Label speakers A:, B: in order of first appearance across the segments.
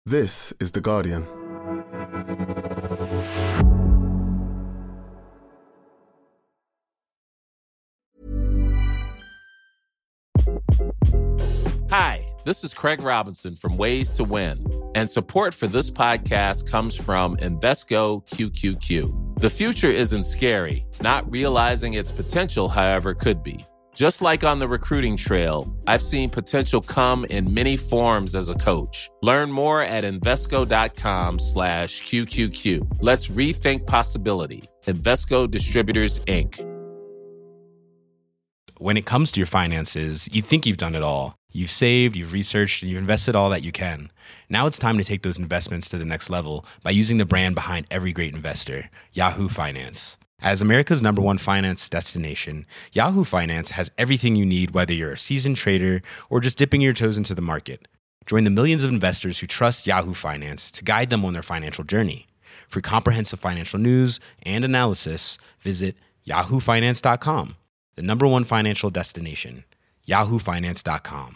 A: This is The Guardian.
B: Hi, this is Craig Robinson from Ways to Win, and support for this podcast comes from Invesco QQQ. The future isn't scary. Not realizing its potential, however, could be. Just like on the recruiting trail, I've seen potential come in many forms as a coach. Learn more at Invesco.com/QQQ. Let's rethink possibility. Invesco Distributors, Inc.
C: When it comes to your finances, you think you've done it all. You've saved, you've researched, and you've invested all that you can. Now it's time to take those investments to the next level by using the brand behind every great investor, Yahoo Finance. As America's #1 finance destination, Yahoo Finance has everything you need, whether you're a seasoned trader or just dipping your toes into the market. Join the millions of investors who trust Yahoo Finance to guide them on their financial journey. For comprehensive financial news and analysis, visit yahoofinance.com, the #1 financial destination, yahoofinance.com.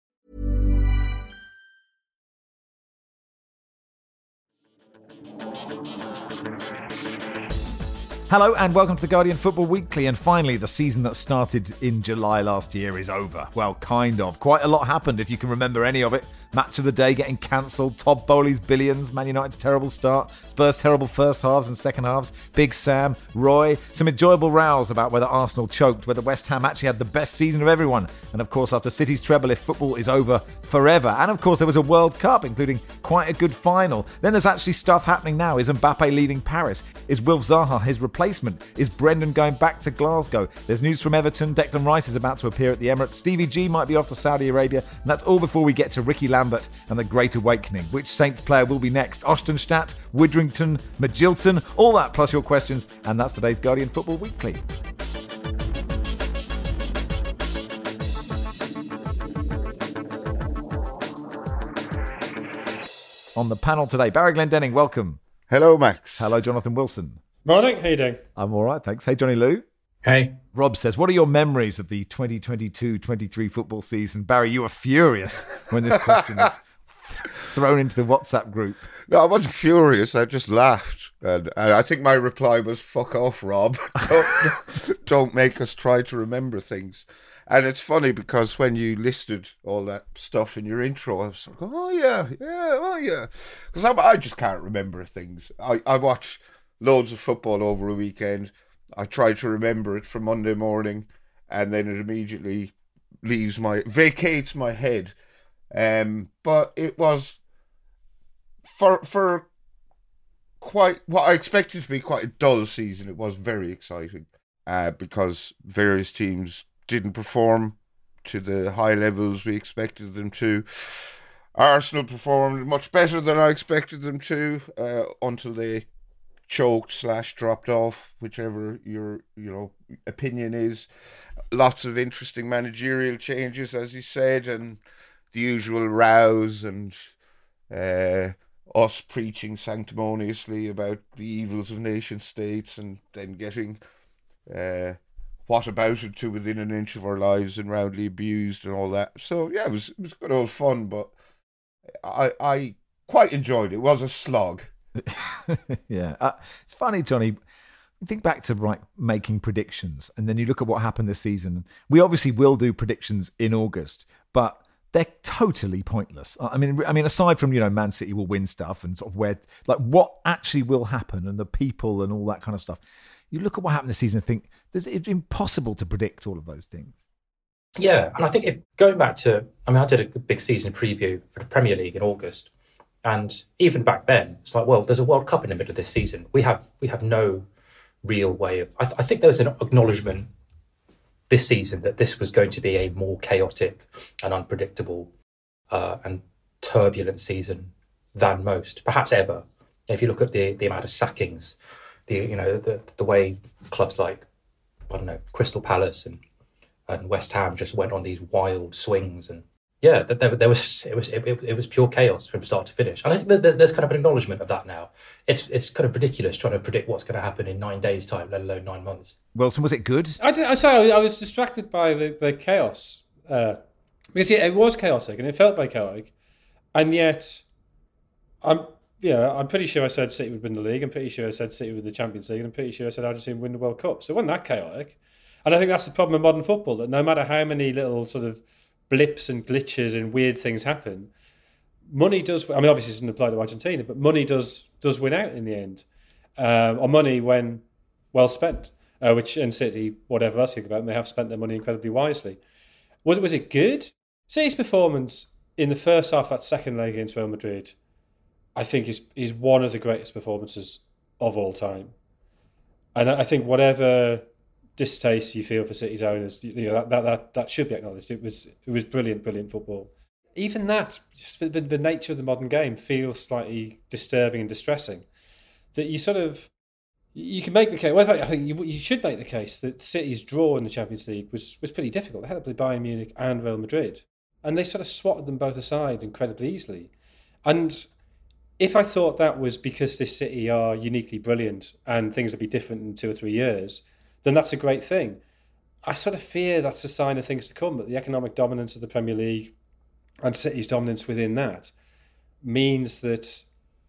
D: Hello and welcome to The Guardian Football Weekly. And finally, the season that started in July last year is over. Well, kind of. Quite a lot happened, if you can remember any of it. Match of the day getting cancelled, Todd Bowley's billions, Man United's terrible start, Spurs' terrible first halves and second halves, Big Sam, Roy, some enjoyable rows about whether Arsenal choked, whether West Ham actually had the best season of everyone, and of course after City's treble, if football is over forever. And of course there was a World Cup, including quite a good final. Then there's actually stuff happening now. Is Mbappe leaving Paris? Is Wilf Zaha his replacement? Is Brendan going back to Glasgow? There's news from Everton. Declan Rice is about to appear at the Emirates. Stevie G might be off to Saudi Arabia. And that's all before we get to Ricky Lambert and the Great Awakening. Which Saints player will be next? Ostenstadt, Widrington, Magilton, all that plus your questions. And that's today's Guardian Football Weekly. On the panel today, Barry Glendenning, welcome.
E: Hello, Max.
D: Hello, Jonathan Wilson.
F: Morning, how you doing?
D: I'm all right, thanks. Hey, Johnny Lou.
F: Hey.
D: Rob says, what are your memories of the 2022-23 football season? Barry, you were furious when this question was thrown into the WhatsApp group.
E: No, I wasn't furious. I just laughed. And I think my reply was, fuck off, Rob. Don't make us try to remember things. And it's funny because when you listed all that stuff in your intro, I was like, oh, yeah. Because I just can't remember things. I watch loads of football over a weekend. I try to remember it for Monday morning, and then it immediately vacates my head. But it was for quite what I expected to be quite a dull season. It was very exciting because various teams didn't perform to the high levels we expected them to. Arsenal performed much better than I expected them to until they choked / dropped off, whichever your opinion is. Lots of interesting managerial changes, as you said, and the usual rows and us preaching sanctimoniously about the evils of nation states and then getting what about it to within an inch of our lives and roundly abused and all that. So yeah, it was good old fun, but I quite enjoyed it. It was a slog.
D: Yeah, it's funny, Johnny. You think back to making predictions, and then you look at what happened this season. We obviously will do predictions in August, but they're totally pointless. I mean, aside from Man City will win stuff and sort of what actually will happen and the people and all that kind of stuff. You look at what happened this season and think it's impossible to predict all of those things.
F: Yeah, and I think going back to, I did a big season preview for the Premier League in August. And even back then, it's like, well, there's a World Cup in the middle of this season. We have no real way of... I think there was an acknowledgement this season that this was going to be a more chaotic and unpredictable and turbulent season than most, perhaps ever. If you look at the amount of sackings, the way clubs like, Crystal Palace and West Ham just went on these wild swings, and yeah, it was pure chaos from start to finish. And I think that there's kind of an acknowledgement of that now. It's kind of ridiculous trying to predict what's going to happen in 9 days' time, let alone 9 months.
D: Wilson, was it good?
G: I was distracted by the chaos because it was chaotic and it felt very chaotic, and yet I'm pretty sure I said City would win the league. I'm pretty sure I said City would win the Champions League. And I'm pretty sure I said Argentina would win the World Cup. So it wasn't that chaotic. And I think that's the problem with modern football, that no matter how many little sort of blips and glitches and weird things happen, money does. I mean, obviously, it doesn't apply to Argentina, but money does win out in the end, or money when well spent. Which in City, whatever else you think about, they have spent their money incredibly wisely. Was it good? City's performance in the first half, that second leg against Real Madrid, I think is one of the greatest performances of all time. And I think whatever distaste you feel for City's owners, that should be acknowledged. It was brilliant football. Even that, just the nature of the modern game, feels slightly disturbing and distressing. That you can make the case. Well, I think you should make the case that City's draw in the Champions League was pretty difficult. They had to play Bayern Munich and Real Madrid, and they sort of swatted them both aside incredibly easily. And if I thought that was because this City are uniquely brilliant and things will be different in 2 or 3 years, then that's a great thing. I sort of fear that's a sign of things to come, that the economic dominance of the Premier League and City's dominance within that means that,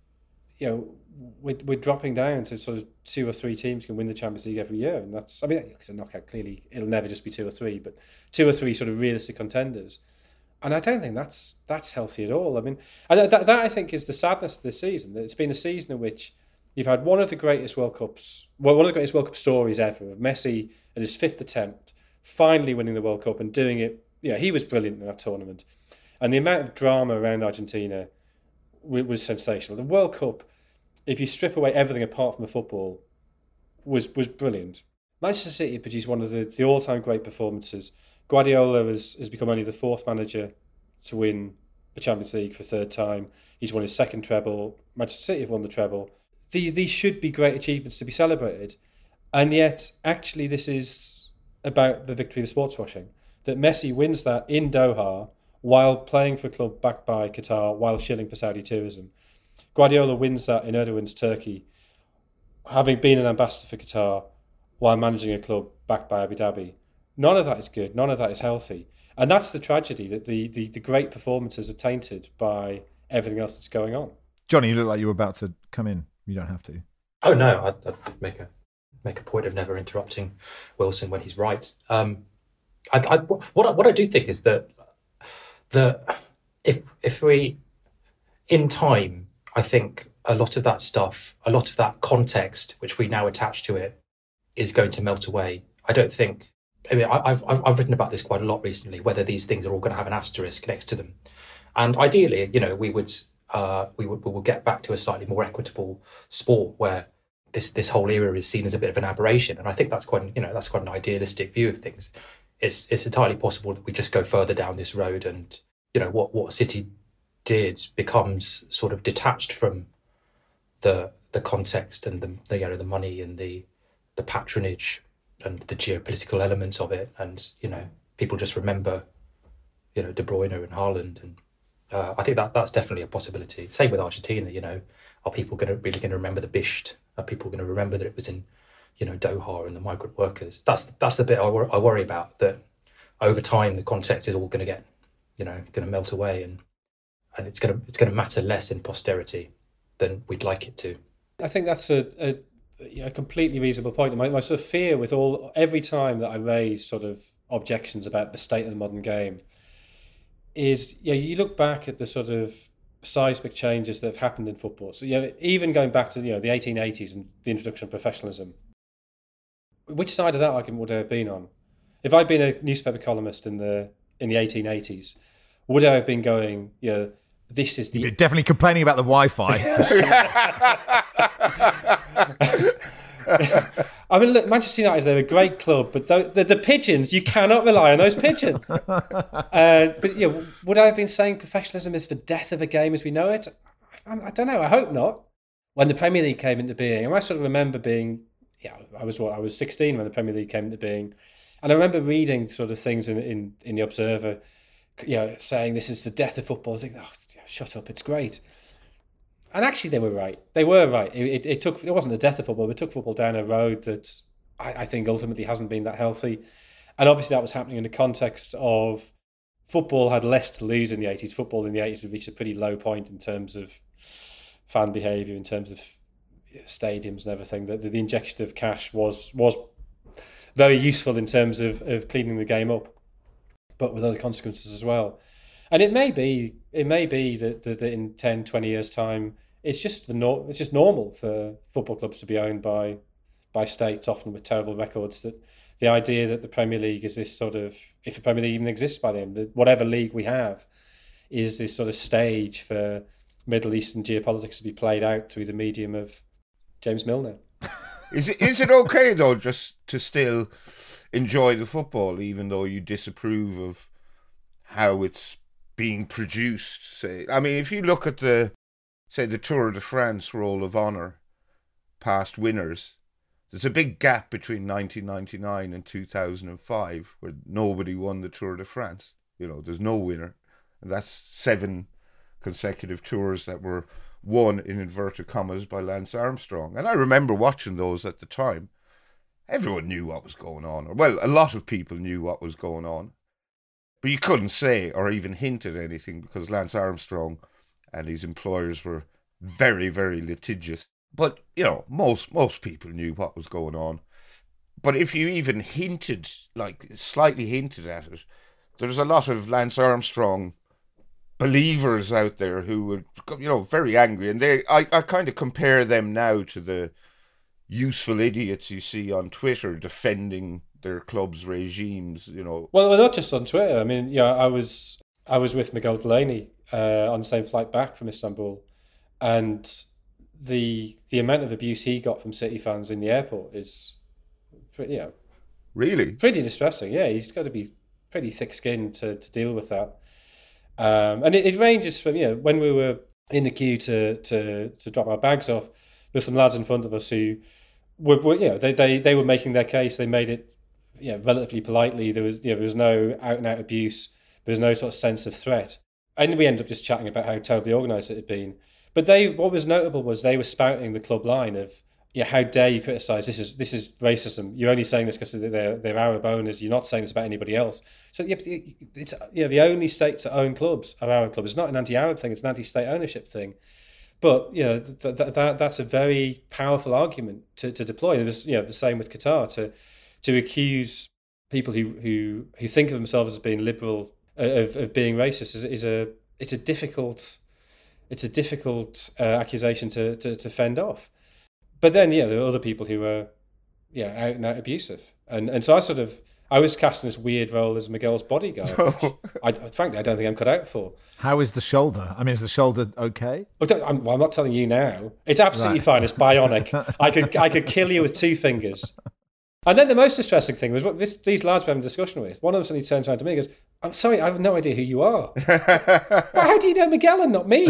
G: we're dropping down to sort of 2 or 3 teams can win the Champions League every year. And that's, because a knockout, clearly it'll never just be 2 or 3, but 2 or 3 sort of realistic contenders. And I don't think that's healthy at all. I mean, and that I think is the sadness of this season. That it's been a season in which you've had one of the greatest World Cup stories ever, of Messi at his 5th attempt, finally winning the World Cup and doing it. Yeah, he was brilliant in that tournament. And the amount of drama around Argentina was sensational. The World Cup, if you strip away everything apart from the football, was brilliant. Manchester City produced one of the all-time great performances. Guardiola has become only the 4th manager to win the Champions League for a 3rd time. He's won his 2nd treble. Manchester City have won the treble. These should be great achievements to be celebrated. And yet, actually, this is about the victory of sports washing. That Messi wins that in Doha while playing for a club backed by Qatar, while shilling for Saudi tourism. Guardiola wins that in Erdogan's Turkey, having been an ambassador for Qatar while managing a club backed by Abu Dhabi. None of that is good. None of that is healthy. And that's the tragedy, that the great performances are tainted by everything else that's going on.
D: Johnny, you look like you were about to come in. You don't have to.
F: Oh, no, I'd make a point of never interrupting Wilson when he's right. What I do think is that if we, in time, I think a lot of that stuff, a lot of that context which we now attach to it, is going to melt away. I don't think. I mean, I've written about this quite a lot recently, whether these things are all going to have an asterisk next to them. And ideally, we will get back to a slightly more equitable sport where this whole era is seen as a bit of an aberration. And I think that's quite an idealistic view of things. It's entirely possible that we just go further down this road, and what City did becomes sort of detached from the context and the money and the patronage and the geopolitical elements of it, and people just remember De Bruyne and Haaland, and I think that's definitely a possibility. Same with Argentina. Are people really going to remember the Bisht? Are people going to remember that it was in Doha and the migrant workers? That's the bit I worry about, that over time the context is all going to get going to melt away, and it's going to matter less in posterity than we'd like it to.
G: I think that's a completely reasonable point. My sort of fear with every time that I raise sort of objections about the state of the modern game is, you look back at the sort of seismic changes that have happened in football. So even going back to the 1880s and the introduction of professionalism, which side of that argument would I have been on? If I'd been a newspaper columnist in the 1880s, would I have been going, this is the...
D: You're definitely complaining about the Wi-Fi.
G: I mean, look, Manchester United, they're a great club, but the pigeons, you cannot rely on those pigeons. But would I have been saying professionalism is the death of a game as we know it? I don't know. I hope not. When the Premier League came into being, I sort of remember being, I was 16 when the Premier League came into being, and I remember reading sort of things in the Observer, saying this is the death of football. I think, shut up, it's great. And actually, they were right. They were right. It wasn't the death of football, but it took football down a road that I think ultimately hasn't been that healthy. And obviously, that was happening in the context of football had less to lose in the 80s. Football in the 80s had reached a pretty low point in terms of fan behaviour in terms of stadiums and everything. That the injection of cash was very useful in terms of cleaning the game up, but with other consequences as well. And it may be that in 10, 20 years' time, it's just normal for football clubs to be owned by states, often with terrible records. That the idea that the Premier League is this sort of, if the Premier League even exists by then, whatever league we have, is this sort of stage for Middle Eastern geopolitics to be played out through the medium of James Milner.
E: Is it okay though just to still enjoy the football even though you disapprove of how it's being produced? Say, I mean, if you look at the Tour de France Roll of Honour past winners, there's a big gap between 1999 and 2005 where nobody won the Tour de France. There's no winner. And that's 7 consecutive tours that were won, in inverted commas, by Lance Armstrong. And I remember watching those at the time. Everyone knew what was going on. Or, well, a lot of people knew what was going on. But you couldn't say or even hint at anything because Lance Armstrong and his employers were very, very litigious. But, most people knew what was going on. But if you even hinted, slightly hinted at it, there's a lot of Lance Armstrong believers out there who were, very angry. And I kind of compare them now to the useful idiots you see on Twitter defending their club's regimes,
G: Well, not just on Twitter. I mean, I was with Miguel Delaney on the same flight back from Istanbul, and the amount of abuse he got from City fans in the airport is,
E: really
G: pretty distressing. Yeah, he's got to be pretty thick-skinned to deal with that. And it ranges from, when we were in the queue to drop our bags off, there's some lads in front of us who were they were making their case. They made it relatively politely. There was no out and out abuse. There was no sort of sense of threat. And we ended up just chatting about how terribly organised it had been. But what was notable was they were spouting the club line of, how dare you criticise? This is racism. You're only saying this because they're Arab owners. You're not saying this about anybody else. So it's the only states that own clubs are Arab clubs. It's not an anti-Arab thing. It's an anti-state ownership thing. But that's a very powerful argument to deploy. It was the same with Qatar to accuse people who think of themselves as being liberal of being racist it's a difficult accusation to fend off. But then, there are other people who were, out and out abusive. And so I was cast in this weird role as Miguel's bodyguard, which frankly, I don't think I'm cut out for.
D: How is the shoulder? I mean, is the shoulder okay?
G: I'm not telling you now. It's absolutely fine. It's bionic. I could kill you with 2 fingers. And then the most distressing thing was what these lads were having a discussion with. One of them suddenly turns around to me and goes, "I'm sorry, I have no idea who you are." Well, how do you know Miguel and not me?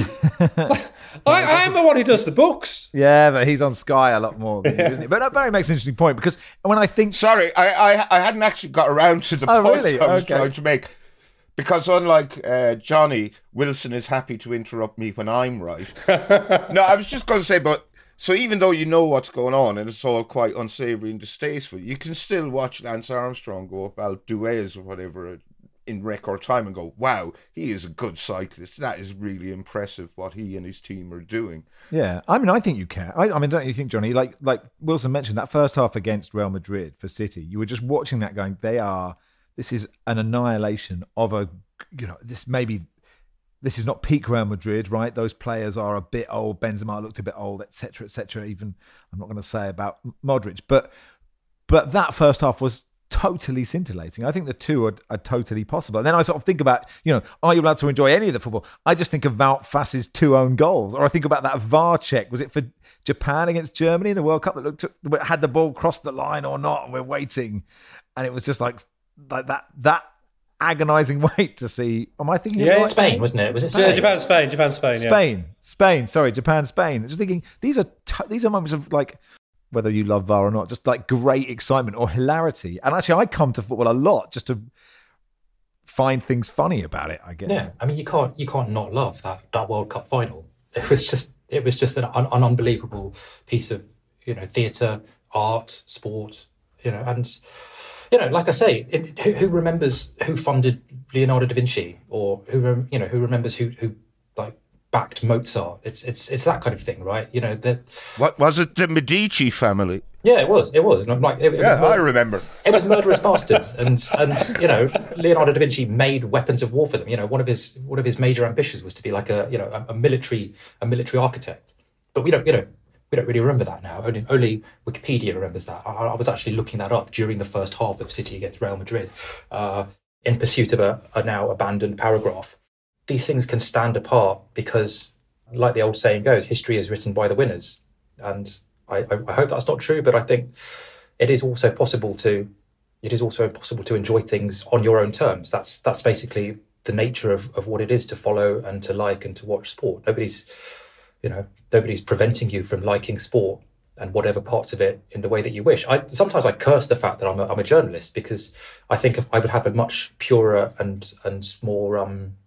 G: I am the one who does the books.
D: Yeah, but he's on Sky a lot more than you, isn't he? But Barry makes an interesting point because when I think...
E: Sorry, I hadn't actually got around to the point
D: really?
E: I was trying to make. Because unlike Johnny, Wilson is happy to interrupt me when I'm right. No, I was just going to say, but... So even though you know what's going on and it's all quite unsavoury and distasteful, you can still watch Lance Armstrong go up Alpe d'Huez or whatever in record time and go, wow, he is a good cyclist. That is really impressive what he and his team are doing.
D: Yeah, I mean, I think you can. I mean, don't you think, Johnny? Like Wilson mentioned, that first half against Real Madrid for City, you were just watching that going, this is an annihilation of this is not peak Real Madrid, right? Those players are a bit old. Benzema looked a bit old, etc., etc. Even I'm not going to say about Modric, but that first half was totally scintillating. I think the two are totally possible. And then I sort of think about, are you allowed to enjoy any of the football? I just think of Wout Fass's 2 own goals, or I think about that VAR check. Was it for Japan against Germany in the World Cup that had the ball cross the line or not, and we're waiting, and it was just like that agonising wait to see. Am I thinking?
F: Yeah, Spain, wasn't it? Was it Spain?
G: Japan, Spain.
D: Sorry, Japan, Spain. Just thinking these are moments of like, whether you love VAR or not, just like great excitement or hilarity. And actually, I come to football a lot just to find things funny about it, I guess.
F: Yeah, I mean, you can't not love that World Cup final. It was just an unbelievable piece of theatre, art, sport, and. Like I say, who remembers who funded Leonardo da Vinci, or who remembers who like backed Mozart. It's that kind of thing, right? You know,
E: What was it? The Medici family?
F: Yeah, it was. And I'm like,
E: I remember.
F: It was murderous bastards, and you know, Leonardo da Vinci made weapons of war for them. You know, one of his major ambitions was to be like a military architect. But we don't really remember that now. Only Wikipedia remembers that. I was actually looking that up during the first half of City against Real Madrid, in pursuit of a now abandoned paragraph. These things can stand apart because, like the old saying goes, history is written by the winners. And I hope that's not true, but I think it is also possible to enjoy things on your own terms. That's basically the nature of what it is to follow and to like and to watch sport. Nobody's preventing you from liking sport and whatever parts of it in the way that you wish. Sometimes I curse the fact that I'm a journalist, because I think I would have a much purer and more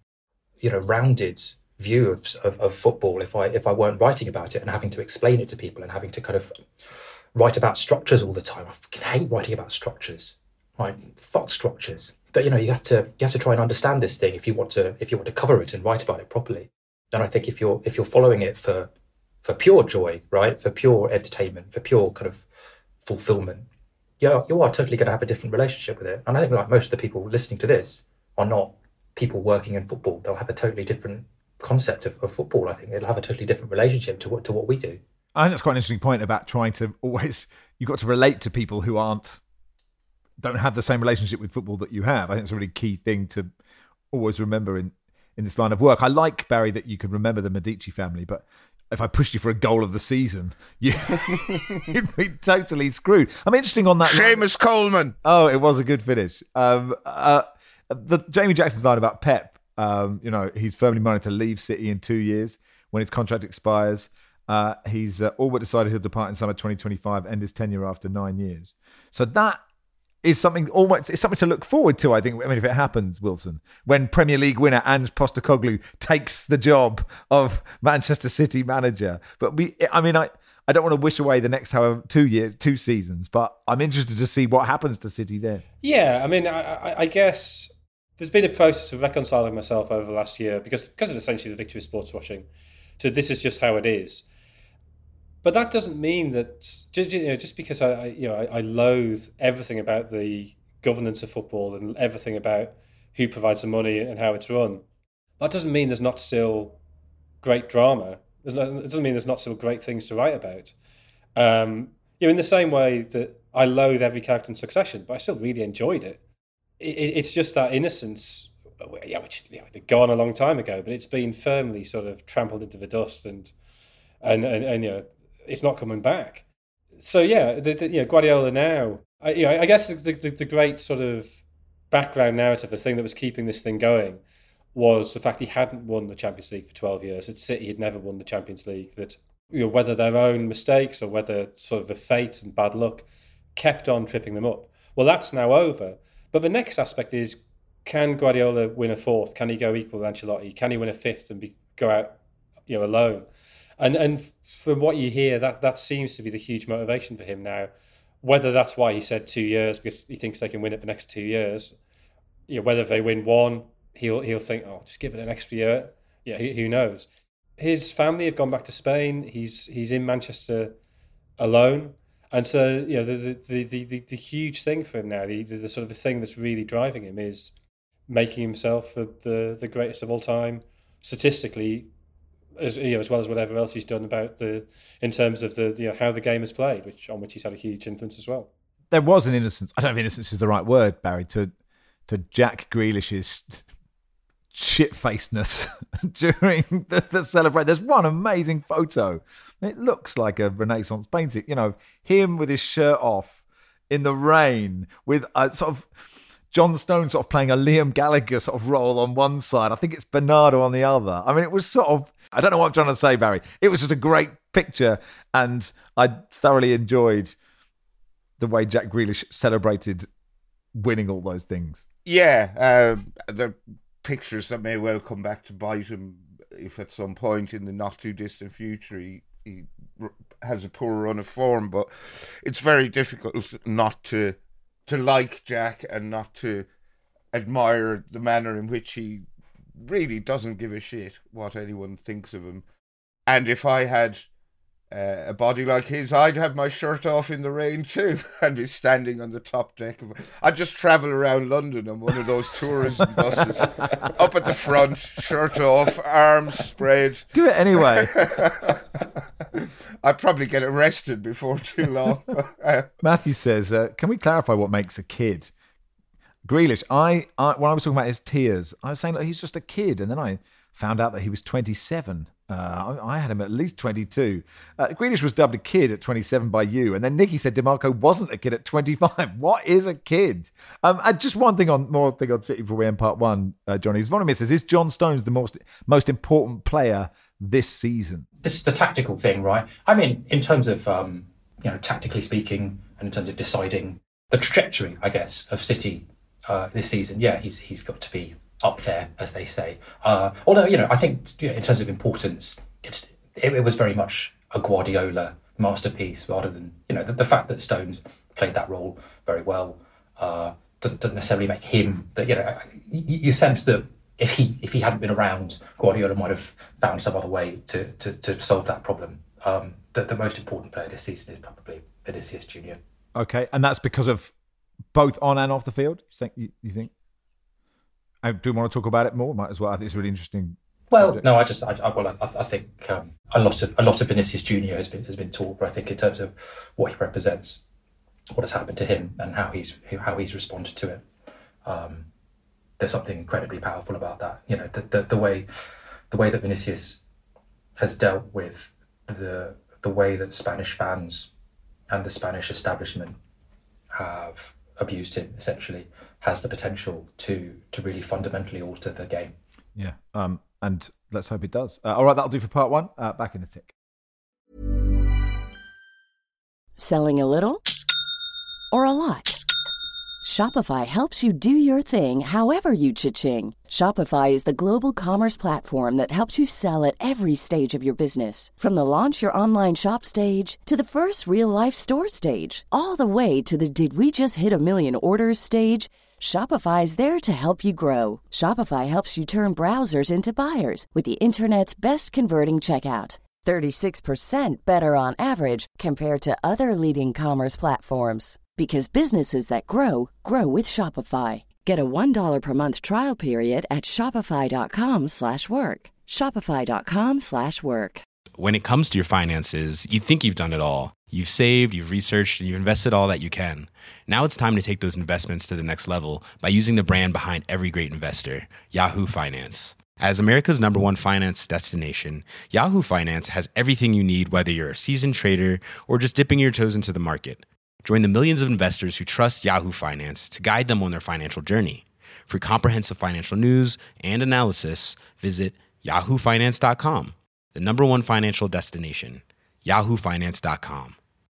F: rounded view of football if I weren't writing about it and having to explain it to people and having to kind of write about structures all the time. I fucking hate writing about structures. Right? Fuck structures. But you have to try and understand this thing if you want to cover it and write about it properly. And I think if you're following it for pure joy, right, for pure entertainment, for pure kind of fulfillment, you are totally going to have a different relationship with it. And I think like most of the people listening to this are not people working in football. They'll have a totally different concept of football. I think it'll have a totally different relationship to what we do.
D: I think that's quite an interesting point about trying to always, you've got to relate to people who don't have the same relationship with football that you have. I think it's a really key thing to always remember in this line of work. I like, Barry, that you can remember the Medici family, but if I pushed you for a goal of the season, you'd be totally screwed. I'm interesting on that.
E: Seamus Coleman.
D: Oh, it was a good finish. The Jamie Jackson's line about Pep, he's firmly minded to leave City in 2 years when his contract expires. He's all but decided he'll depart in summer 2025, end his tenure after 9 years. So that is something to look forward to, I think. I mean, if it happens, Wilson, when Premier League winner Ange Postecoglou takes the job of Manchester City manager. But I don't want to wish away the next 2 seasons, but I'm interested to see what happens to City then.
G: Yeah, I mean, I guess there's been a process of reconciling myself over the last year because of essentially the victory of sports washing. So this is just how it is. But that doesn't mean that just because I loathe everything about the governance of football and everything about who provides the money and how it's run. That doesn't mean there's not still great drama. It doesn't mean there's not still great things to write about. In the same way that I loathe every character in Succession, but I still really enjoyed it. It's just that innocence, which they'd gone a long time ago, but it's been firmly sort of trampled into the dust, and it's not coming back. So Guardiola now. I guess the great sort of background narrative, the thing that was keeping this thing going, was the fact he hadn't won the Champions League for 12 years. At City, he'd never won the Champions League. That whether their own mistakes or whether sort of the fates and bad luck kept on tripping them up. Well, that's now over. But the next aspect is, can Guardiola win a fourth? Can he go equal with Ancelotti? Can he win a fifth and go out alone? And from what you hear, that seems to be the huge motivation for him now. Whether that's why he said 2 years, because he thinks they can win it the next 2 years. Whether they win one, he'll think, oh, just give it an extra year. Yeah, who knows? His family have gone back to Spain. He's in Manchester alone, and so the huge thing for him now, the sort of the thing that's really driving him is making himself the greatest of all time statistically, as well as whatever else he's done in terms of how the game is played, on which he's had a huge influence as well.
D: There was an innocence. I don't know if innocence is the right word, Barry, to Jack Grealish's shit-facedness during the celebration. There's one amazing photo. It looks like a Renaissance painting. Him with his shirt off in the rain with a sort of Jon Stone sort of playing a Liam Gallagher sort of role on one side. I think it's Bernardo on the other. I mean, it was sort of, I don't know what I'm trying to say, Barry. It was just a great picture, and I thoroughly enjoyed the way Jack Grealish celebrated winning all those things.
E: Yeah, the pictures that may well come back to bite him if at some point in the not too distant future he has a poor run of form. But it's very difficult not to like Jack and not to admire the manner in which he really doesn't give a shit what anyone thinks of him. And if I had a body like his, I'd have my shirt off in the rain too. I'd be standing on the top deck I'd just travel around London on one of those tourism buses, up at the front, shirt off, arms spread.
D: Do it anyway.
E: I'd probably get arrested before too long.
D: Matthew says, can we clarify what makes a kid? Grealish, I when I was talking about his tears, I was saying that he's just a kid, and then I found out that he was 27. I had him at least 22. Grealish was dubbed a kid at 27 by you, and then Nicky said DeMarco wasn't a kid at 25. What is a kid? Just one thing on City before we end part one, Johnny. Zvonimir says, is John Stones the most important player this season?
F: This is the tactical thing, right? I mean, in terms of tactically speaking, and in terms of deciding the trajectory, I guess, of City this season, yeah, he's got to be up there, as they say. Although, I think in terms of importance, it was very much a Guardiola masterpiece rather than, the fact that Stones played that role very well doesn't necessarily make him that, you sense that if he hadn't been around, Guardiola might have found some other way to solve that problem. The most important player this season is probably Vinicius Junior.
D: Okay, and that's because of both on and off the field. You think? I do want to talk about it more. Might as well. I think it's a really interesting.
F: Well,
D: subject.
F: no, I think a lot of Vinicius Junior has been talked, but I think in terms of what he represents, what has happened to him, and how he's responded to it, there's something incredibly powerful about that. The way that Vinicius has dealt with the way that Spanish fans and the Spanish establishment have abused him, essentially, has the potential to really fundamentally alter the game.
D: Yeah, and let's hope it does. All right, that'll do for part one. Back in a tick.
A: Selling a little or a lot? Shopify helps you do your thing however you cha-ching. Shopify is the global commerce platform that helps you sell at every stage of your business. From the launch your online shop stage to the first real-life store stage, all the way to the did we just hit a million orders stage. Shopify is there to help you grow. Shopify helps you turn browsers into buyers with the internet's best converting checkout. 36% better on average compared to other leading commerce platforms. Because businesses that grow with Shopify. Get a $1 per month trial period at shopify.com/work. Shopify.com/work.
C: When it comes to your finances, you think you've done it all. You've saved, you've researched, and you've invested all that you can. Now it's time to take those investments to the next level by using the brand behind every great investor, Yahoo Finance. As America's #1 finance destination, Yahoo Finance has everything you need, whether you're a seasoned trader or just dipping your toes into the market. Join the millions of investors who trust Yahoo Finance to guide them on their financial journey. For comprehensive financial news and analysis, visit yahoofinance.com, the #1 financial destination, yahoofinance.com.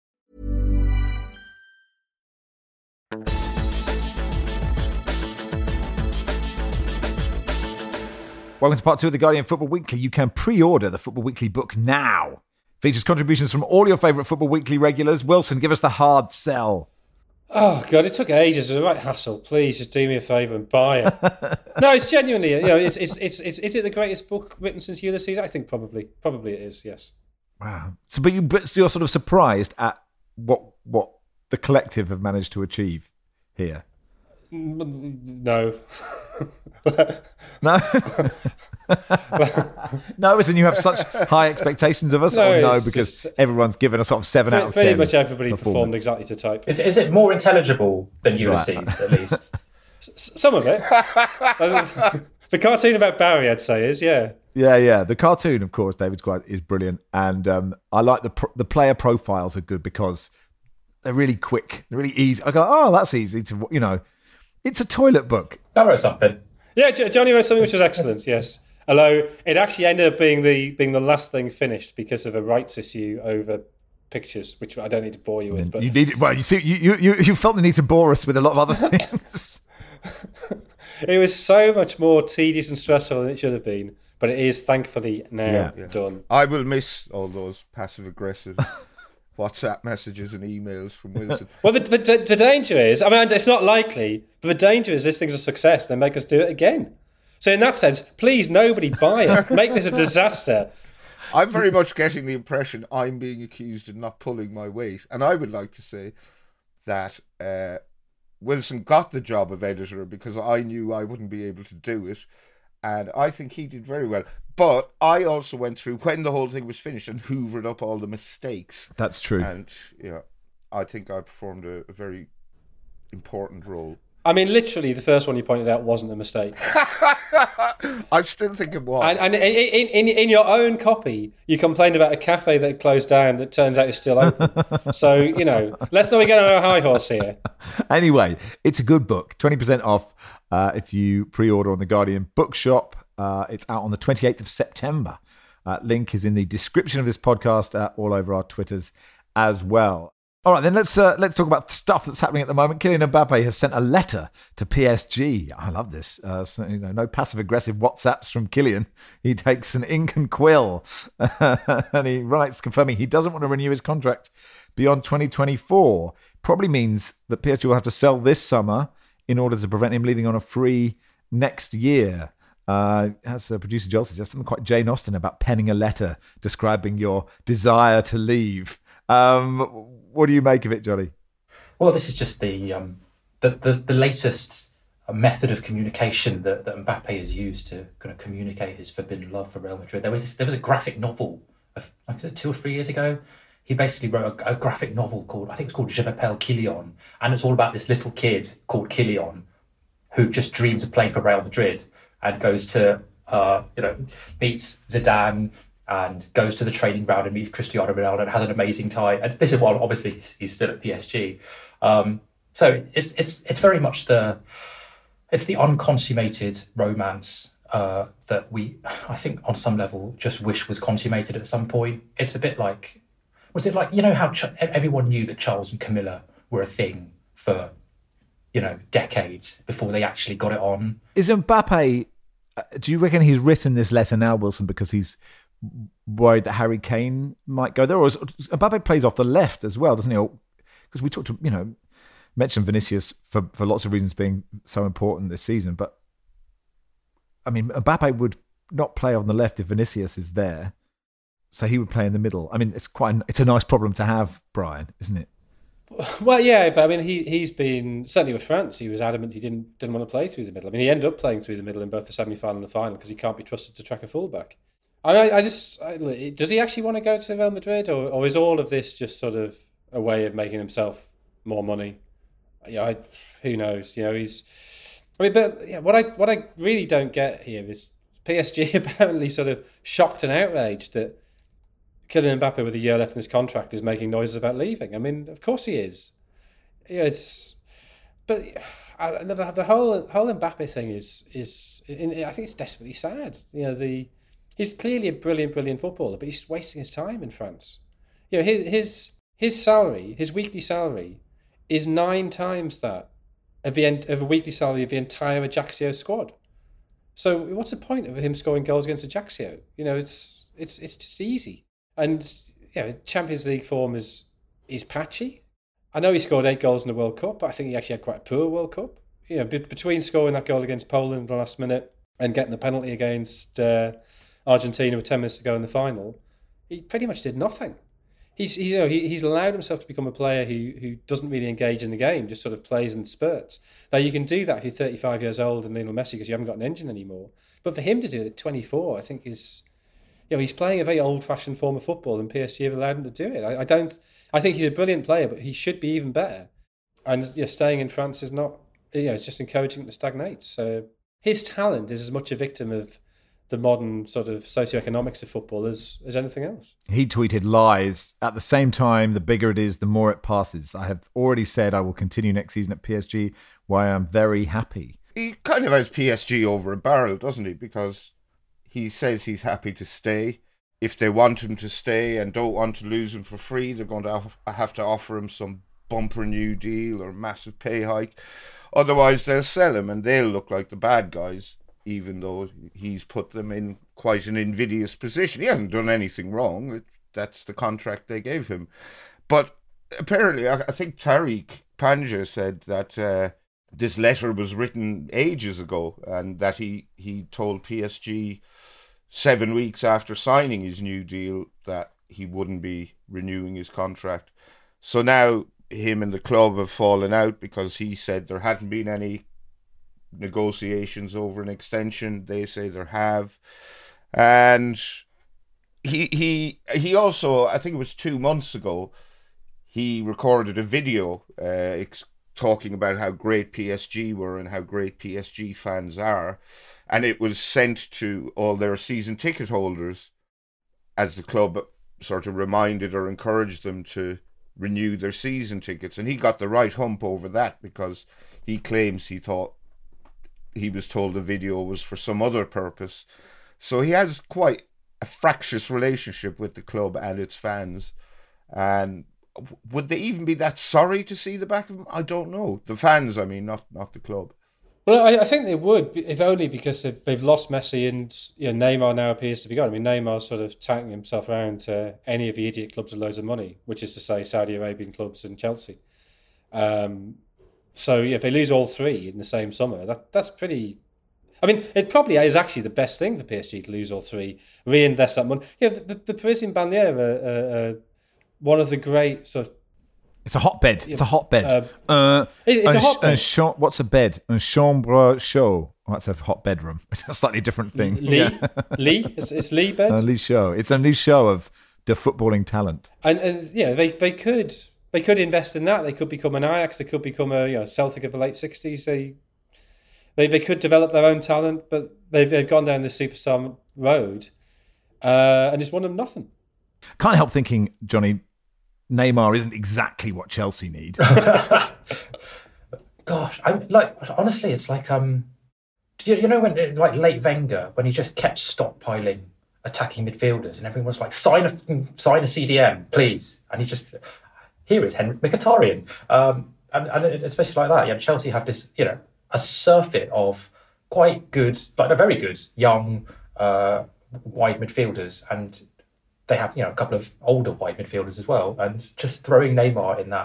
D: Welcome to part 2 of the Guardian Football Weekly. You can pre-order the Football Weekly book now. Features contributions from all your favourite Football Weekly regulars. Wilson, give us the hard sell.
G: Oh, God, it took ages. It was a right hassle. Please, just do me a favour and buy it. No, it's genuinely, is it the greatest book written since Ulysses? I think probably it is, yes.
D: Wow. But you're sort of surprised at what the collective have managed to achieve here.
G: No.
D: No? No, as in you have such high expectations of us? No, because everyone's given a sort of 7 out of 10.
G: Pretty much everybody performed exactly to type.
F: Is it more intelligible than Ulysses, at least?
G: Some of it. The cartoon about Barry, I'd say, is, yeah.
D: Yeah. The cartoon, of course, David Squire, is brilliant. And I like the player profiles are good because they're really quick. They're really easy. I go, that's easy to, it's a toilet book.
F: I wrote something.
G: Yeah, Johnny wrote something which was excellent, yes. Although it actually ended up being the last thing finished because of a rights issue over pictures, which I don't need to bore you with. But
D: you need well, you see, you felt the need to bore us with a lot of other things.
G: It was so much more tedious and stressful than it should have been, but it is thankfully now done.
E: I will miss all those passive aggressive WhatsApp messages and emails from Wilson.
G: Well, the danger is, it's not likely, but the danger is this thing's a success. They make us do it again. So in that sense, please, nobody buy it. Make this a disaster.
E: I'm very much getting the impression I'm being accused of not pulling my weight. And I would like to say that Wilson got the job of editor because I knew I wouldn't be able to do it. And I think he did very well. But I also went through, when the whole thing was finished, and hoovered up all the mistakes.
D: That's true.
E: And, I think I performed a very important role.
G: I mean, literally, the first one you pointed out wasn't a mistake.
E: I still think it was.
G: And in your own copy, you complained about a cafe that closed down that turns out is still open. So, let's not get on our high horse here.
D: Anyway, it's a good book. 20% off if you pre-order on the Guardian bookshop. It's out on the 28th of September. Link is in the description of this podcast, all over our Twitters as well. All right, then let's talk about stuff that's happening at the moment. Kylian Mbappe has sent a letter to PSG. I love this. No passive-aggressive WhatsApps from Kylian. He takes an ink and quill, and he writes confirming he doesn't want to renew his contract beyond 2024. Probably means that PSG will have to sell this summer in order to prevent him leaving on a free next year. As producer Joel says, something quite Jane Austen about penning a letter describing your desire to leave. What do you make of it, Johnny?
F: Well, this is just the latest method of communication that Mbappe has used to kind of communicate his forbidden love for Real Madrid. There was a graphic novel of 2 or 3 years ago. He basically wrote a graphic novel called Je m'appelle Kylian, and it's all about this little kid called Kylian who just dreams of playing for Real Madrid and goes to meets Zidane and goes to the training ground and meets Cristiano Ronaldo and has an amazing time. And this is while obviously he's still at PSG. So it's very much the unconsummated romance that I think on some level just wish was consummated at some point. It's a bit like, was it like, how everyone knew that Charles and Camilla were a thing for, decades before they actually got it on.
D: Is Mbappe, do you reckon he's written this letter now, Wilson, because he's worried that Harry Kane might go there? Or Mbappe plays off the left as well, doesn't he? Because we talked to, mentioned Vinicius for lots of reasons being so important this season. But, I mean, Mbappe would not play on the left if Vinicius is there. So he would play in the middle. I mean, it's a nice problem to have, Brian, isn't it?
G: Well, yeah, but I mean, he's been, certainly with France, he was adamant he didn't want to play through the middle. I mean, he ended up playing through the middle in both the semi-final and the final because he can't be trusted to track a fullback. Does he actually want to go to Real Madrid, or is all of this just sort of a way of making himself more money? Who knows? What I really don't get here is PSG apparently sort of shocked and outraged that Kylian Mbappe with a year left in his contract is making noises about leaving. I mean, of course he is. But the whole Mbappe thing is I think it's desperately sad. He's clearly a brilliant footballer, but he's wasting his time in France. His salary, his weekly salary, is 9 times that of a weekly salary of the entire Ajaccio squad. So what's the point of him scoring goals against Ajaccio? It's just easy. And Champions League form is patchy. I know he scored 8 goals in the World Cup, but I think he actually had quite a poor World Cup. Between scoring that goal against Poland in the last minute and getting the penalty against Argentina with 10 minutes to go in the final, he pretty much did nothing. He's allowed himself to become a player who doesn't really engage in the game, just sort of plays in spurts. Now, you can do that if you're 35 years old and Lionel Messi because you haven't got an engine anymore. But for him to do it at 24, I think is... he's playing a very old-fashioned form of football, and PSG have allowed him to do it. I think he's a brilliant player, but he should be even better. And staying in France is not, it's just encouraging him to stagnate. So his talent is as much a victim of the modern sort of socioeconomics of football as anything else.
D: He tweeted lies. At the same time, the bigger it is, the more it passes. I have already said I will continue next season at PSG, where I am very happy.
E: He kind of has PSG over a barrel, doesn't he? Because he says he's happy to stay. If they want him to stay and don't want to lose him for free, they're going to have to offer him some bumper new deal or massive pay hike. Otherwise, they'll sell him and they'll look like the bad guys, even though he's put them in quite an invidious position. He hasn't done anything wrong. That's the contract they gave him. But apparently, I think Tariq Panja said that this letter was written ages ago, and that he told PSG 7 weeks after signing his new deal that he wouldn't be renewing his contract. So now him and the club have fallen out because he said there hadn't been any negotiations over an extension. They say there have. And he also, I think it was 2 months ago, he recorded a video talking about how great PSG were and how great PSG fans are. And it was sent to all their season ticket holders as the club sort of reminded or encouraged them to renew their season tickets. And he got the right hump over that because he claims he thought he was told the video was for some other purpose. So he has quite a fractious relationship with the club and its fans. And would they even be that sorry to see the back of him? I don't know. The fans, I mean, not the club.
G: Well, I think they would, if only because they've lost Messi and Neymar now appears to be gone. I mean, Neymar's sort of touting himself around to any of the idiot clubs with loads of money, which is to say Saudi Arabian clubs and Chelsea. So if they lose all three in the same summer, that's pretty... I mean, it probably is actually the best thing for PSG to lose all three, reinvest that money. Yeah, the Parisian banlieue are one of the great sort of...
D: It's a hotbed. It's a hotbed.
G: It's a hotbed.
D: What's a bed? Un chambre chaud. Oh, that's a hot bedroom. It's a slightly different thing.
G: It's Lee bed.
D: Lee show. It's a new show of the footballing talent.
G: And yeah, they could invest in that. They could become an Ajax. They could become a Celtic of the late 60s. They could develop their own talent, but they've gone down the superstar road, and it's won them nothing.
D: Can't help thinking, Johnny, Neymar isn't exactly what Chelsea need.
F: Gosh, honestly, it's like you know when like late Wenger, when he just kept stockpiling attacking midfielders, and everyone was like, sign a CDM, please, and he just, here is Henrik Mkhitaryan, and especially like that. Yeah, Chelsea have this, a surfeit of quite good, like a very good young wide midfielders, and they have a couple of older wide midfielders as well, and just throwing Neymar in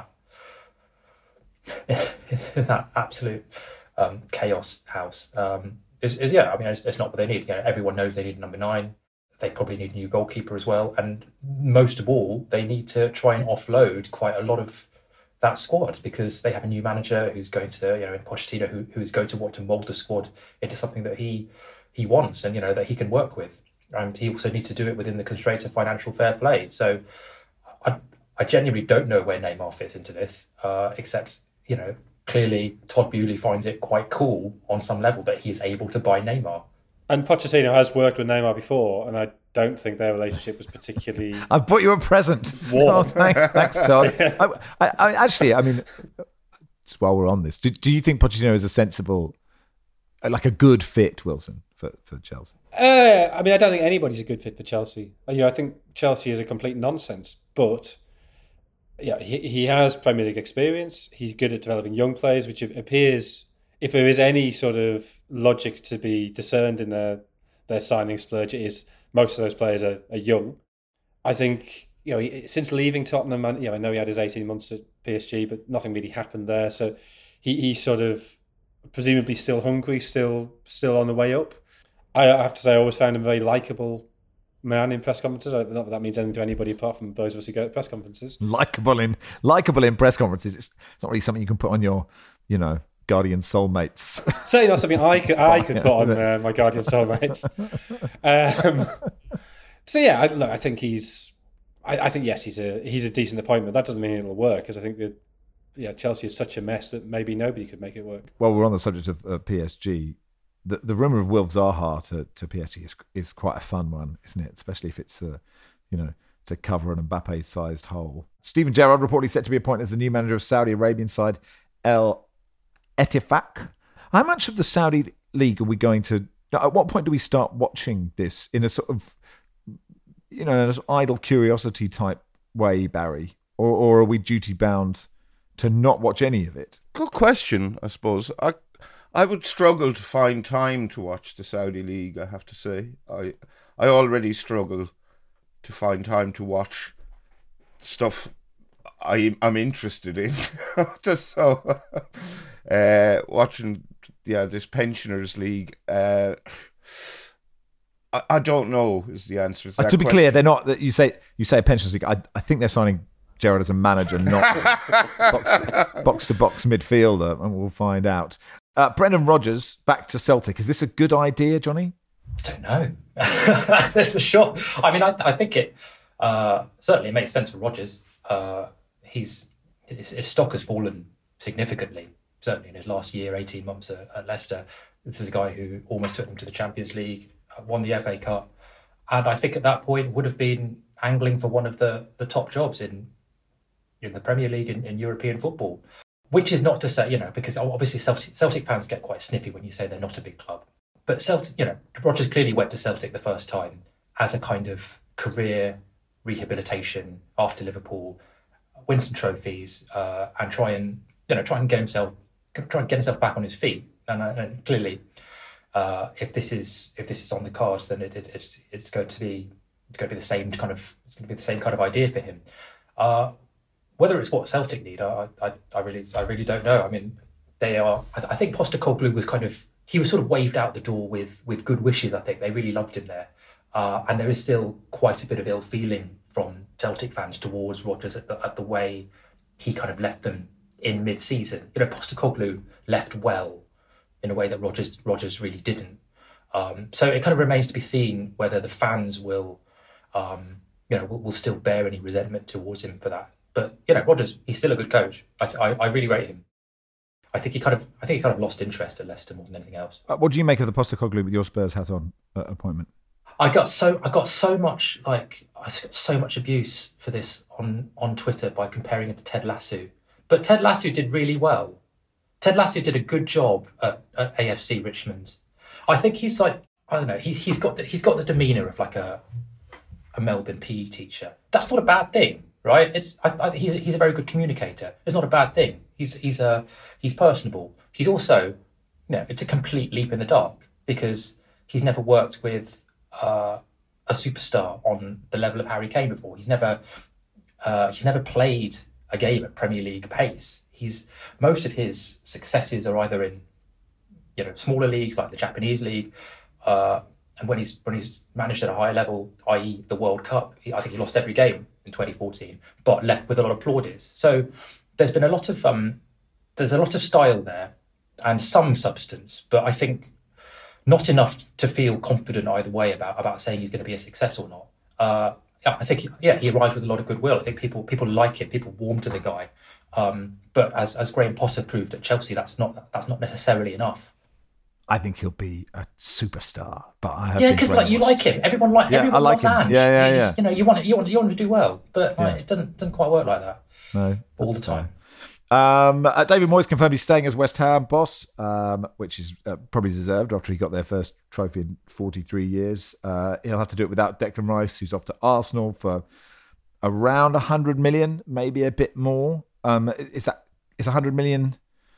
F: that absolute chaos house is yeah. I mean, it's not what they need. Everyone knows they need a number 9. They probably need a new goalkeeper as well, and most of all, they need to try and offload quite a lot of that squad because they have a new manager who's going to, in Pochettino, who is going to want to mould the squad into something that he wants and that he can work with. And he also needs to do it within the constraints of financial fair play. So I genuinely don't know where Neymar fits into this, except, clearly Todd Bewley finds it quite cool on some level that he is able to buy Neymar. And
G: Pochettino has worked with Neymar before, and I don't think their relationship was particularly...
D: I've bought you a present.
G: Warm.
D: Oh, thanks, Todd.
G: Yeah.
D: I mean, just while we're on this, do you think Pochettino is a sensible, like a good fit, Wilson, for Chelsea?
G: I mean, I don't think anybody's a good fit for Chelsea. I think Chelsea is a complete nonsense, but yeah, he has Premier League experience. He's good at developing young players, which appears, if there is any sort of logic to be discerned in their signing splurge, it is most of those players are young. I think, since leaving Tottenham, and I know he had his 18 months at PSG, but nothing really happened there. So he's sort of presumably still hungry, still on the way up. I have to say, I always found him a very likeable man in press conferences. Not that that means anything to anybody apart from those of us who go to press conferences.
D: Likeable in press conferences. It's not really something you can put on your, Guardian soulmates.
G: Certainly not something I could put on my Guardian soulmates. So yeah, I think he's. I think yes, he's a decent appointment. That doesn't mean it'll work, because I think that Chelsea is such a mess that maybe nobody could make it work.
D: Well, we're on the subject of PSG. The rumour of Wilf Zaha to PSG is quite a fun one, isn't it? Especially if it's to cover an Mbappe-sized hole. Steven Gerrard reportedly set to be appointed as the new manager of Saudi Arabian side El Ettifaq. How much of the Saudi league are we going to? At what point do we start watching this in a sort of, an idle curiosity type way, Barry, or are we duty bound to not watch any of it?
E: Good question, I suppose. I would struggle to find time to watch the Saudi League, I have to say. I already struggle to find time to watch stuff I'm interested in. So watching this pensioners league. I don't know is the answer.
D: To be clear, they're not. That you say a pensions league. I think they're signing Gerrard as a manager, not box to box midfielder, and we'll find out. Brendan Rodgers back to Celtic. Is this a good idea, Johnny?
F: I don't know. That's a shot. I mean, I think it certainly makes sense for Rodgers. His stock has fallen significantly, certainly in his last year, 18 months at Leicester. This is a guy who almost took them to the Champions League, won the FA Cup, and I think at that point would have been angling for one of the top jobs in the Premier League in European football. Which is not to say, because obviously Celtic fans get quite snippy when you say they're not a big club. But Celtic, Rodgers clearly went to Celtic the first time as a kind of career rehabilitation after Liverpool, win some trophies, and try and get himself back on his feet. And clearly, if this is on the cards, then it's going to be the same kind of idea for him. Whether it's what Celtic need, I really don't know. I mean, they are. I think Postecoglou was sort of waved out the door with good wishes. I think they really loved him there, and there is still quite a bit of ill feeling from Celtic fans towards Rodgers at the way he kind of left them in mid-season. Postecoglou left well in a way that Rodgers really didn't. So it kind of remains to be seen whether the fans will still bear any resentment towards him for that. But Rodgers, he's still a good coach. I really rate him. I think he kind of lost interest at Leicester more than anything else.
D: What do you make of the Postecoglou with your Spurs hat on appointment?
F: I got so much abuse for this on Twitter by comparing him to Ted Lasso. But Ted Lasso did really well. Ted Lasso did a good job at AFC Richmond. I think he's like, I don't know, he's got the demeanour of like a Melbourne PE teacher. That's not a bad thing. Right? He's a very good communicator. It's not a bad thing. He's personable. He's also, it's a complete leap in the dark because he's never worked with a superstar on the level of Harry Kane before. He's never played a game at Premier League pace. Most of his successes are either in smaller leagues like the Japanese league, and when he's managed at a higher level, i.e. the World Cup, I think he lost every game in 2014, but left with a lot of plaudits. So there's been a lot of style there and some substance, but I think not enough to feel confident either way about saying he's going to be a success or not. I think he arrived with a lot of goodwill. I think people like him, people warm to the guy. But as Graham Potter proved at Chelsea, that's not necessarily enough.
D: I think he'll be a superstar, but I have
F: because you like him. Everyone loves Ange.
D: Yeah.
F: You want to do well, but it doesn't quite work like that.
D: No,
F: all the time.
D: David Moyes confirmed he's staying as West Ham boss, which is probably deserved after he got their first trophy in 43 years. He'll have to do it without Declan Rice, who's off to Arsenal for around 100 million, maybe a bit more. Is 100 million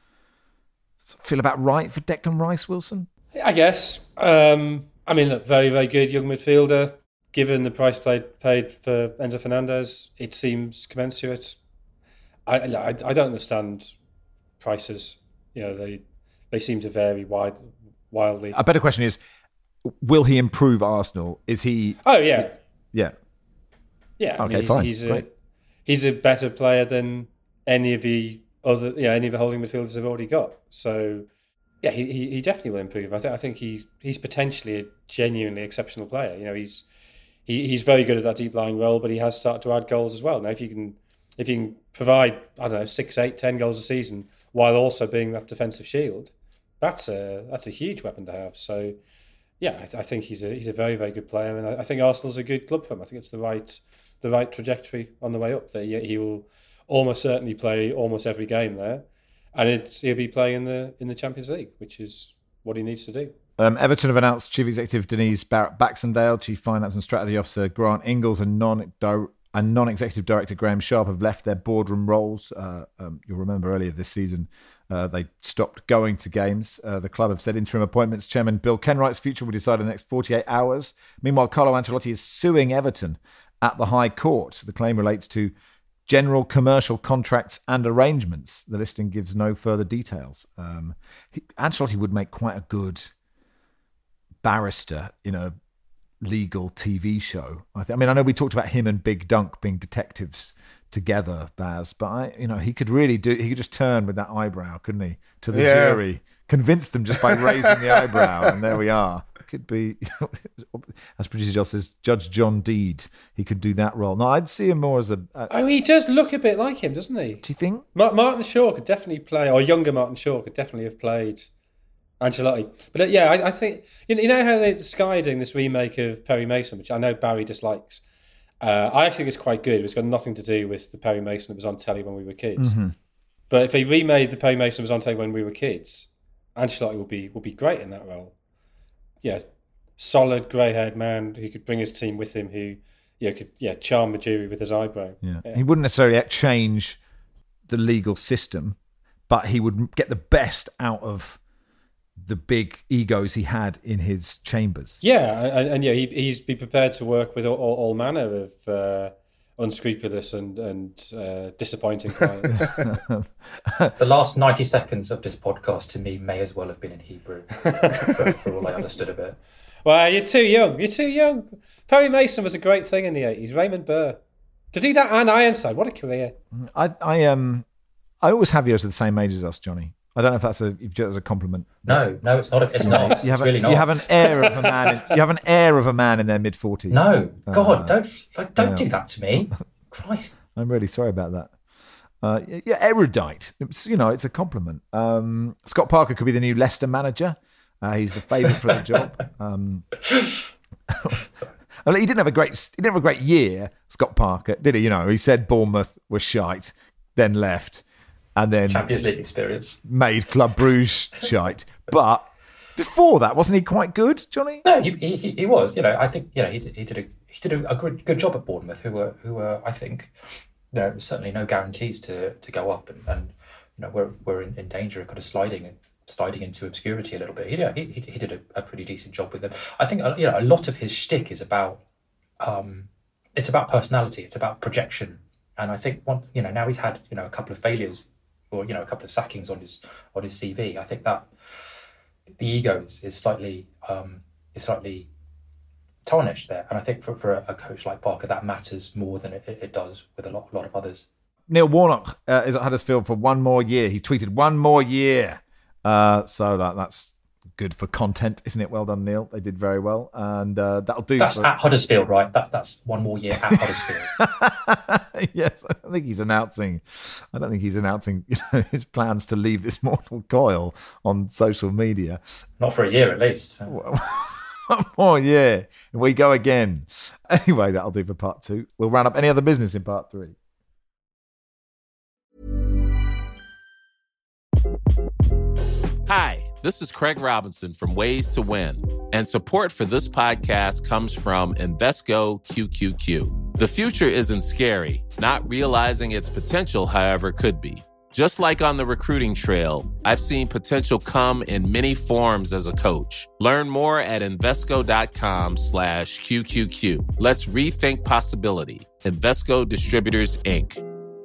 D: feel about right for Declan Rice, Wilson?
G: I guess. Look, very, very good young midfielder. Given the price paid for Enzo Fernandez, it seems commensurate. I don't understand prices. They seem to vary wildly.
D: A better question is, will he improve Arsenal? Is he?
G: Oh yeah.
D: Yeah.
G: Okay,
D: fine.
G: He's a better player than any of the holding midfielders have already got. So yeah, he definitely will improve. I think he's potentially a genuinely exceptional player. He's very good at that deep lying role, but he has started to add goals as well. Now, if you can provide, 6, 8, 10 goals a season while also being that defensive shield, that's a huge weapon to have. So yeah, I think he's a very, very good player, and I think Arsenal's a good club for him. I think it's the right trajectory on the way up. That he will almost certainly play almost every game there, and he'll be playing in the Champions League, which is what he needs to do.
D: Everton have announced Chief Executive Denise Barrett-Baxendale, Chief Finance and Strategy Officer Grant Ingles, and non-executive director Graham Sharp have left their boardroom roles. You'll remember earlier this season they stopped going to games. The club have said interim appointments. Chairman Bill Kenwright's future will decide in the next 48 hours. Meanwhile, Carlo Ancelotti is suing Everton at the High Court. The claim relates to general commercial contracts and arrangements. The listing gives no further details. Ancelotti would make quite a good barrister in a legal TV show. I mean, I know we talked about him and Big Dunk being detectives together, Baz, but he could really he could just turn with that eyebrow, couldn't he, to the jury, convince them just by raising the eyebrow, and there we are. It could be, as producer Josh says, Judge John Deed. He could do that role. No, I'd see him more as
G: he does look a bit like him, doesn't he?
D: Do you think?
G: Martin Shaw could definitely play, or younger Martin Shaw could definitely have played Ancelotti. But I think, you know how they're Sky doing this remake of Perry Mason, which I know Barry dislikes. I actually think it's quite good. It's got nothing to do with the Perry Mason that was on telly when we were kids. Mm-hmm. But if they remade the Perry Mason that was on telly when we were kids, Ancelotti would be great in that role. Yeah, solid grey-haired man who could bring his team with him, who could charm the jury with his eyebrow.
D: Yeah. He wouldn't necessarily change the legal system, but he would get the best out of the big egos he had in his chambers.
G: Yeah, and he'd be prepared to work with all manner of unscrupulous and disappointing clients.
F: The last 90 seconds of this podcast to me may as well have been in Hebrew for all I understood of it.
G: Well, you're too young. Perry Mason was a great thing in the 80s. Raymond Burr. To do that and Ironside, what a career.
D: I always have you as the same age as us, Johnny. I don't know if that's a compliment.
F: No, it's not. It's not. It's really not.
D: You have an air of a man. You have an air of a man in their mid-40s.
F: No, God, don't do that to me. Christ,
D: I'm really sorry about that. Erudite. It's a compliment. Scott Parker could be the new Leicester manager. He's the favourite for the job. He didn't have a great year, Scott Parker, did he? He said Bournemouth was shite, then left. And then
F: Champions League experience
D: made Club Brugge shite. But before that, wasn't he quite good, Johnny?
F: No, he was. I think he did a good job at Bournemouth, who were I think there are certainly no guarantees to go up, and we're in danger of kind of sliding into obscurity a little bit. He did a pretty decent job with them. I think a lot of his shtick is about it's about personality, it's about projection, and I think now he's had a couple of failures. Or a couple of sackings on his CV. I think that the ego is slightly tarnished there, and I think for a coach like Parker that matters more than it does with a lot of others.
D: Neil Warnock is at Huddersfield for one more year. He tweeted 1 more year, so that's good for content, isn't it? Well done, Neil. They did very well, and that'll do.
F: That's at Huddersfield, right? That's 1 more year at Huddersfield.
D: Yes, I don't think he's announcing his plans to leave this mortal coil on social media.
F: Not for a year, at least.
D: 1 more year, and we go again. Anyway, that'll do for part 2. We'll round up any other business in part 3.
B: Hi, this is Craig Robinson from Ways to Win, and support for this podcast comes from Invesco QQQ. The future isn't scary. Not realizing its potential, however, could be. Just like on the recruiting trail, I've seen potential come in many forms as a coach. Learn more at Invesco.com/QQQ. Let's rethink possibility. Invesco Distributors, Inc.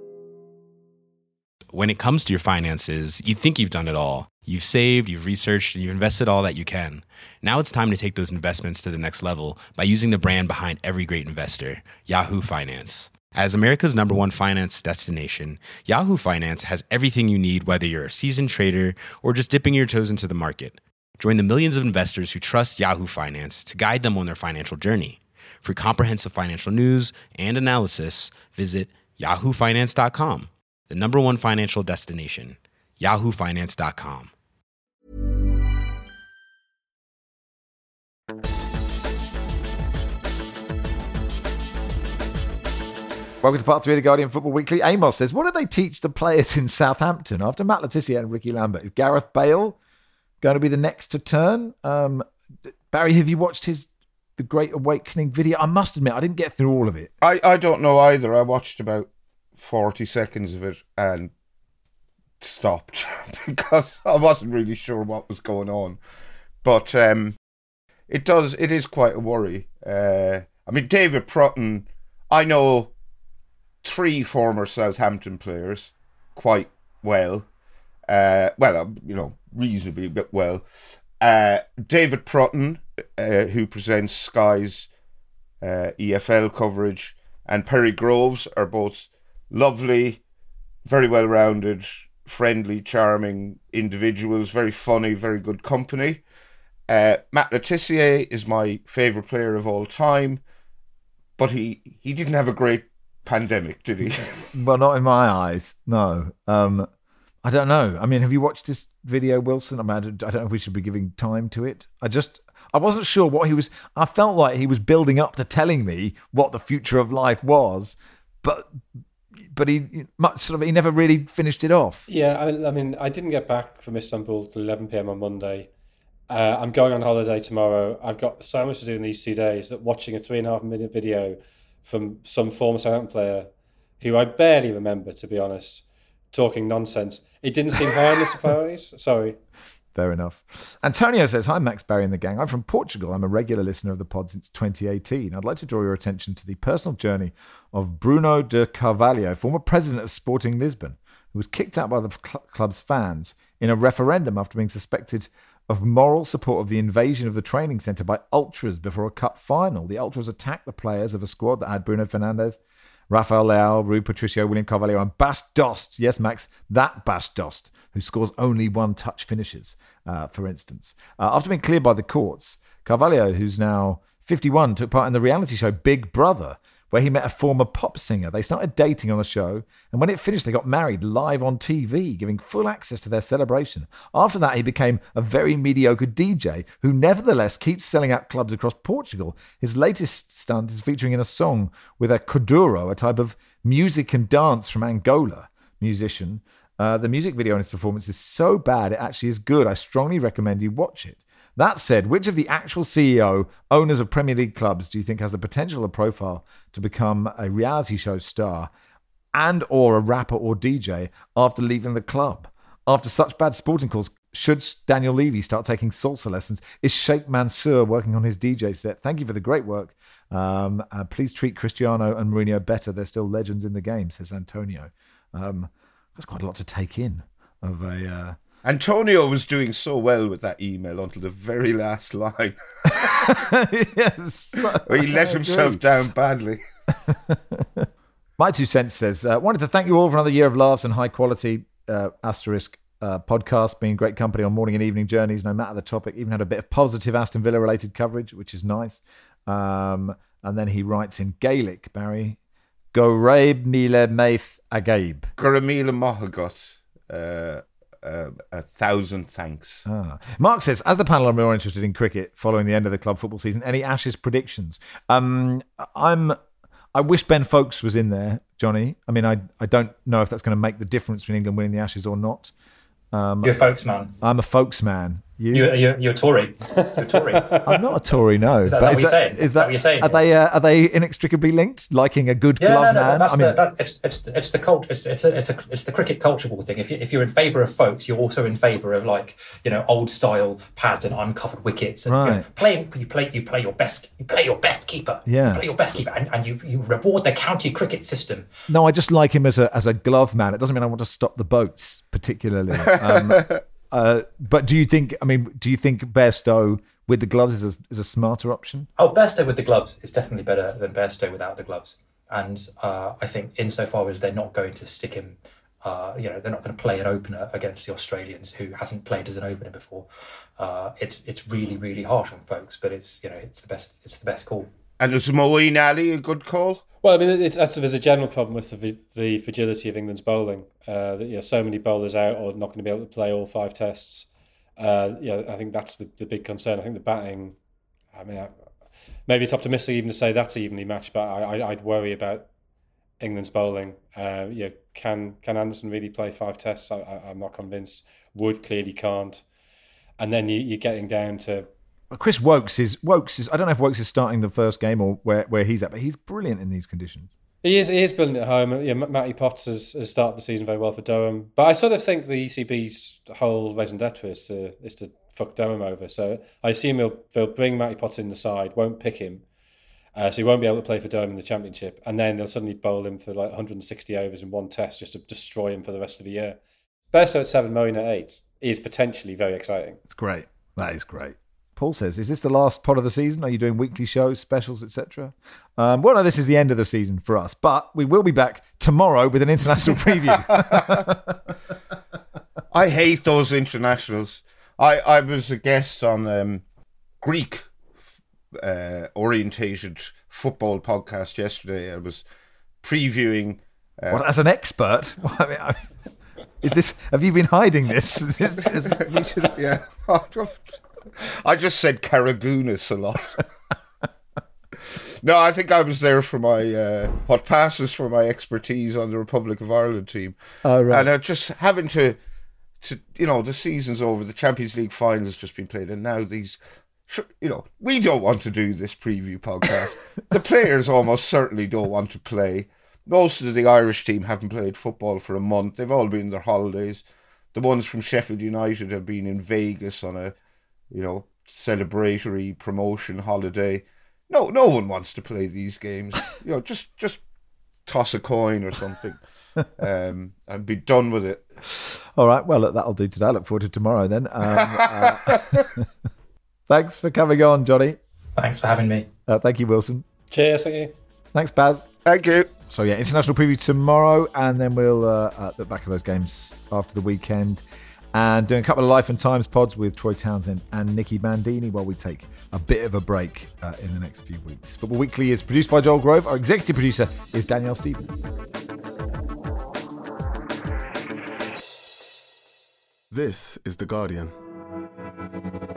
C: When it comes to your finances, you think you've done it all. You've saved, you've researched, and you've invested all that you can. Now it's time to take those investments to the next level by using the brand behind every great investor, Yahoo Finance. As America's #1 finance destination, Yahoo Finance has everything you need, whether you're a seasoned trader or just dipping your toes into the market. Join the millions of investors who trust Yahoo Finance to guide them on their financial journey. For comprehensive financial news and analysis, visit yahoofinance.com, the #1 financial destination, yahoofinance.com.
D: Welcome to part 3 of the Guardian Football Weekly. Amos says, what did they teach the players in Southampton after Matt Letizia and Ricky Lambert? Is Gareth Bale going to be the next to turn? Barry, have you watched The Great Awakening video? I must admit, I didn't get through all of it.
E: I don't know either. I watched about 40 seconds of it and stopped because I wasn't really sure what was going on. But it is quite a worry. I mean, David Prutton, I know 3 former Southampton players quite well. Reasonably but well. David Prutton, who presents Sky's EFL coverage, and Perry Groves are both lovely, very well-rounded, friendly, charming individuals, very funny, very good company. Matt Le Tissier is my favourite player of all time, but he didn't have a great pandemic, did he?
D: Well, not in my eyes, no. I don't know. I mean, have you watched this video, Wilson? I mean, I don't know if we should be giving time to it. I wasn't sure what he was... I felt like he was building up to telling me what the future of life was, but he never really finished it off.
G: Yeah, I mean, I didn't get back from Istanbul till 11 p.m. on Monday. I'm going on holiday tomorrow. I've got so much to do in these 2 days that watching a 3.5-minute video from some former Southampton player who I barely remember, to be honest, talking nonsense. It didn't seem high on the surprise. Sorry.
D: Fair enough. Antonio says, hi, Max, Barry and the gang. I'm from Portugal. I'm a regular listener of the pod since 2018. I'd like to draw your attention to the personal journey of Bruno de Carvalho, former president of Sporting Lisbon, who was kicked out by the club's fans in a referendum after being suspected of moral support of the invasion of the training centre by ultras before a cup final. The ultras attacked the players of a squad that had Bruno Fernandes, Rafael Leao, Rui Patricio, William Carvalho and Bas Dost. Yes, Max, that Bas Dost, who scores only one-touch finishes, for instance. After being cleared by the courts, Carvalho, who's now 51, took part in the reality show Big Brother, where he met a former pop singer. They started dating on the show, and when it finished, they got married live on TV, giving full access to their celebration. After that, he became a very mediocre DJ who nevertheless keeps selling out clubs across Portugal. His latest stunt is featuring in a song with a kuduro, a type of music and dance from Angola musician. The music video on his performance is so bad, it actually is good. I strongly recommend you watch it. That said, which of the actual CEO, owners of Premier League clubs do you think has the potential or profile to become a reality show star and or a rapper or DJ after leaving the club? After such bad sporting calls, should Daniel Levy start taking salsa lessons? Is Sheikh Mansour working on his DJ set? Thank you for the great work. Please treat Cristiano and Mourinho better. They're still legends in the game, says Antonio. That's quite a lot to take in of a...
E: Antonio was doing so well with that email until the very last line.
D: Yes.
E: He let himself down badly.
D: My 2 cents says, wanted to thank you all for another year of laughs and high quality podcast, being great company on morning and evening journeys, no matter the topic. Even had a bit of positive Aston Villa related coverage, which is nice. And then he writes in Gaelic, Barry, Go Raib Mile Maith Agaib.
E: Goramila Mohagot. 1,000 thanks.
D: Mark says, as the panel, I'm more interested in cricket following the end of the club football season. Any Ashes predictions? I wish Ben Foakes was in there, Johnny. I mean, I don't know if that's going to make the difference between England winning the Ashes or not.
F: You're a Foakes man.
D: I'm a Foakes man.
F: You're a Tory. You're a Tory.
D: I'm not a Tory, no.
F: Is that what you're saying?
D: Is that
F: what you're saying?
D: Are they inextricably linked? Liking a good glove man?
F: It's the cult. It's the cricket cultural thing. If you're in favour of Foakes, you're also in favour of old style pads and uncovered wickets. And,
D: right.
F: You play your best. You play your best keeper.
D: Yeah.
F: You play your best keeper, and you reward the county cricket system.
D: No, I just like him as a glove man. It doesn't mean I want to stop the boats particularly. But do you think Bairstow with the gloves is a smarter option?
F: Oh, Bairstow with the gloves is definitely better than Bairstow without the gloves. And I think insofar as they're not going to stick him, they're not going to play an opener against the Australians who hasn't played as an opener before. It's really, really harsh on folks, but it's the best call.
E: And is Moeen Ali a good call?
G: Well, I mean, there's a general problem with the fragility of England's bowling. So many bowlers out or not going to be able to play all 5 tests. I think that's the big concern. I think the batting, maybe it's optimistic even to say that's evenly matched, but I'd worry about England's bowling. Can Anderson really play 5 tests? I'm not convinced. Wood clearly can't. And then you're getting down to...
D: Chris Woakes is. I don't know if Woakes is starting the first game or where he's at, but he's brilliant in these conditions.
G: He is brilliant at home. Matty Potts has started the season very well for Durham, but I sort of think the ECB's whole raison d'etre is to fuck Durham over. So I assume they'll bring Matty Potts in the side, won't pick him, So he won't be able to play for Durham in the Championship. And then they'll suddenly bowl him for like 160 overs in one test just to destroy him for the rest of the year. Bairstow at 7, Moeen at 8 is potentially very exciting.
D: It's great. That is great. Paul says, is this the last pod of the season? Are you doing weekly shows, specials, etc.? Well, no, this is the end of the season for us, but we will be back tomorrow with an international preview.
E: I hate those internationals. I was a guest on Greek orientated football podcast yesterday. I was previewing.
D: What, as an expert? Is this? Have you been hiding this?
E: Yeah. I just said Karagounis a lot. No, I think I was there for my what passes for my expertise on the Republic of Ireland team.
D: Oh, right.
E: And just having to the season's over, the Champions League final has just been played, and now these, we don't want to do this preview podcast. The players almost certainly don't want to play. Most of the Irish team haven't played football for a month. They've all been in their holidays. The ones from Sheffield United have been in Vegas on a, celebratory promotion holiday. No one wants to play these games. Just toss a coin or something, and be done with it.
D: All right. Well, that'll do today. I look forward to tomorrow then. Thanks for coming on, Johnny.
F: Thanks for having me.
D: Thank you, Wilson.
G: Cheers, thank you.
D: Thanks, Baz.
E: Thank you.
D: So, international preview tomorrow, and then we'll look back at those games after the weekend and doing a couple of Life and Times pods with Troy Townsend and Nicky Bandini while we take a bit of a break in the next few weeks. Football Weekly is produced by Joel Grove. Our executive producer is Danielle Stevens.
H: This is The Guardian.